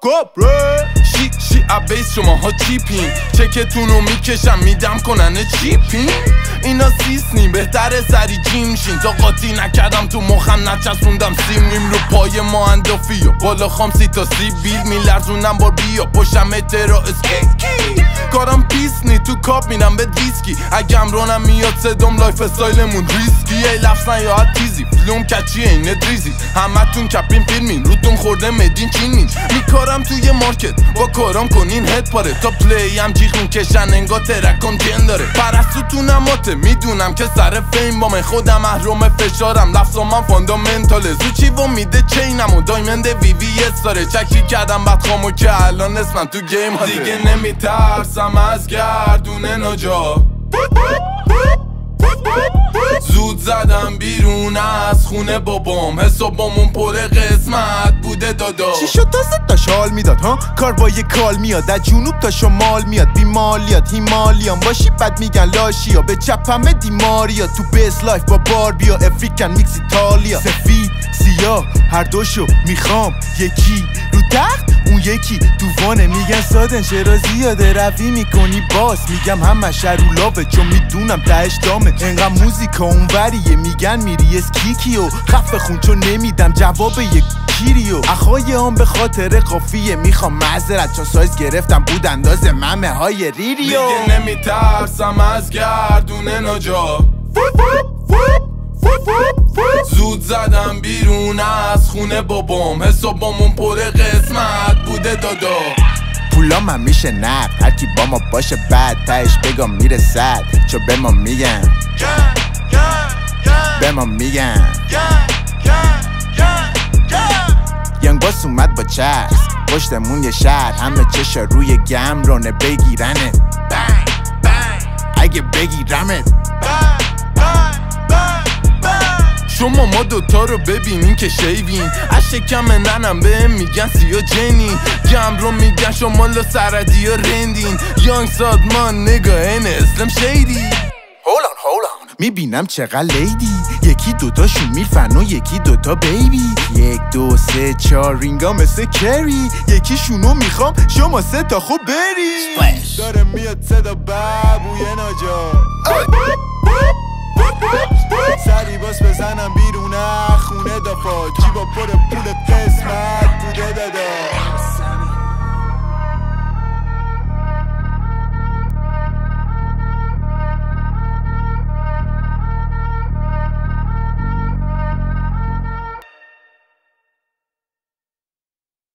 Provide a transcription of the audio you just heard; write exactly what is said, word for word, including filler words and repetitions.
کبره شی شی ابیس شما ها چیپین چکتونو میکشم میدم کنن چیپین اینا سیسنی بهتره سری جیم شین تا قاطی نکردم تو مخم نچسوندم سیمیم رو پای ما اندافی و بالا خام سی تا سی بیل میلرزونم بار بیا پشم اترا اسکیکی کارم پیس نی تو کاب میرم به دیسکی اگم رونم میاد صدام لایف استایلمون ریسکی ای لفظن یا تیزی فلوم کچی اینه دریزی همه تون کپین فیلمین روتون خورده مدین چینین میکارم توی مارکت با کارام کنین هد پاره تا پلی هم جیغ میکشن انگا ترکام جن داره پرستو تو نماته میدونم که سر فیم با من خودم محروم فشارم لفظا من فاندامنتاله زوچی و میده چینم و دایمند وی وی اس داره چکی کردم بعد خامو که الان اسمم تو گیم هاده دیگه نمیترسم از گردونه نجا زود زدم بیرون از خونه بابام حسابامون پر قسمت بوده دادا چی شد تا زد تا شال میداد ها کار با یه کال میاد از جنوب تا شمال میاد بیمالیات هیمالیان باشی بد میگن لاشیا به چپ همه دیماریا تو بیس لایف با بار بیا افریکن میکس ایتالیا سفید سیاه هر دوشو میخوام یکی رو تخت اون یکی تو وانه میگن سادن چرا زیاده روی میکنی باس میگم همه شرولاوه چون میدونم تهش دامه انقدر موزیکا اونوریه میگن میری اسکیکی و خفه خون چون نمیدم جواب یک کیریو اخوای هم به خاطر قافیه میخوام معذرت چون سایز گرفتم بود انداز ممه های ریریو دیگه نمیترسم از گردونه نجا زود زدم بیرون از خونه بابام حسابامون پر قسمت بوده دادا پولام هم میشه نقد هرکی با ما باشه بعد تهش بگم میره صد چو به ما میگن به ما میگن ینگ باس اومد با چسب پشتمون یه شهر همه چشا روی گم رونه بگیرنه اگه بگیرمت شما ما دوتا رو ببینین که شیوین از شکم ننم بهم میگن سیا جنین گم رو میگن شما لا سردی ها رندین یانگ سادمان نگاه این اسلم شیدی هولان هولان میبینم چقدر لیدی یکی دوتاشون میرفن و یکی دوتا بیبی یک دو سه چار رینگا مثل کری یکیشونو میخوام شما سه تا خوب بری داره میاد صدا بابوی نجا سری باس بزنم بیرونه خونه دافا جیبا پر پول قسمت بوده